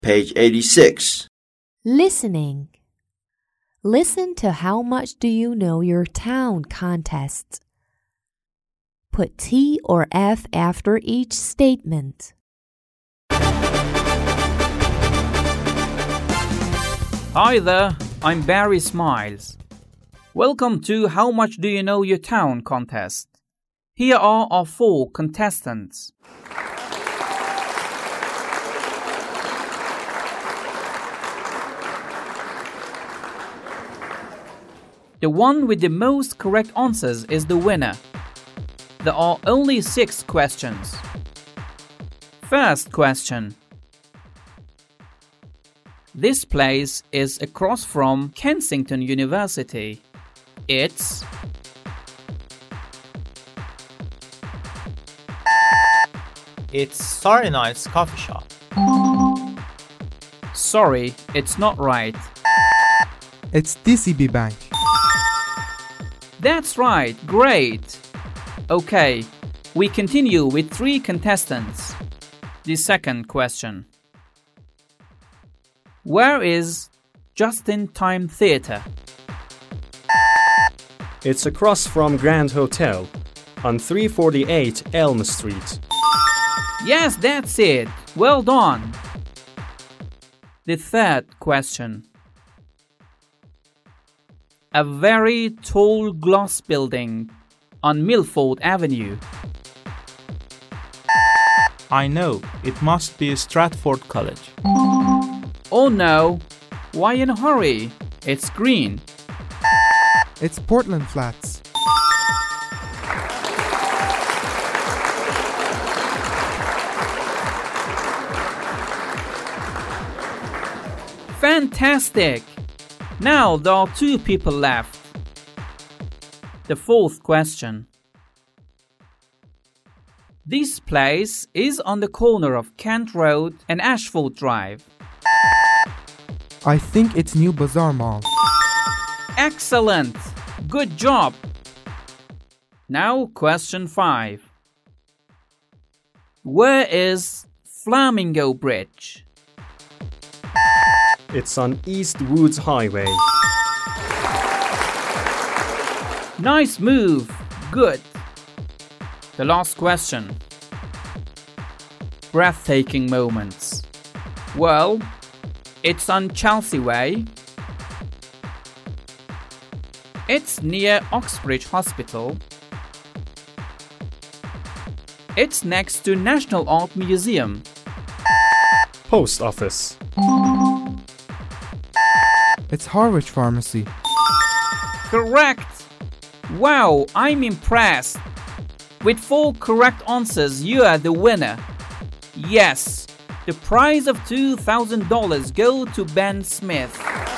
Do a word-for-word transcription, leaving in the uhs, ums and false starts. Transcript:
Page eighty-six. Listening. Listen to How Much Do You Know Your Town contests. Put T or F after each statement. Hi there, I'm Barry Smiles. Welcome to How Much Do You Know Your Town contest. Here are our four contestants. The one with the most correct answers is the winner. There are only six questions. First question. This place is across from Kensington University. It's... It's Starry Night's coffee shop. Sorry, it's not right. It's D C B Bank. That's right, great. Okay, we continue with three contestants. The second question. Where is Just-in-Time Theatre? It's across from Grand Hotel on three forty-eight Elm Street. Yes, that's it. Well done. The third question. A very tall glass building on Milford Avenue. I know, it must be Stratford College. Oh no, why in a hurry? It's green. It's Portland Flats. Fantastic! Now there are two people left. The fourth question. This place is on the corner of Kent Road and Ashford Drive. I think it's New Bazaar Mall. Excellent! Good job! Now question five. Where is Flamingo Bridge? It's on East Woods Highway. Nice move! Good! The last question. Breathtaking moments. Well, it's on Chelsea Way. It's near Oxbridge Hospital. It's next to National Art Museum. Post Office. It's Harwich Pharmacy. Correct! Wow, I'm impressed. With four correct answers, you are the winner. Yes, the prize of two thousand dollars goes to Ben Smith.